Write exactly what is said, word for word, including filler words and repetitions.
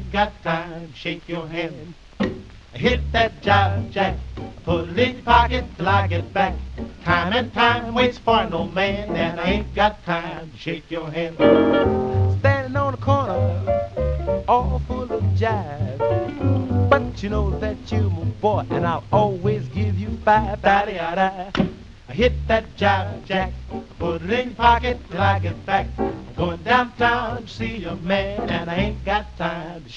ain't got time to shake your hand. Hit that jive jack, put it in your pocket till I get back. Time and time waits for no man, and I ain't got time to shake your hand. Standing on the corner, all full of jive, but you know that you're my boy, and I'll always give you five. Da-da-da-da. Hit that jive jack, put it in your pocket till I get back. I'm going downtown to see your man, and I ain't got time to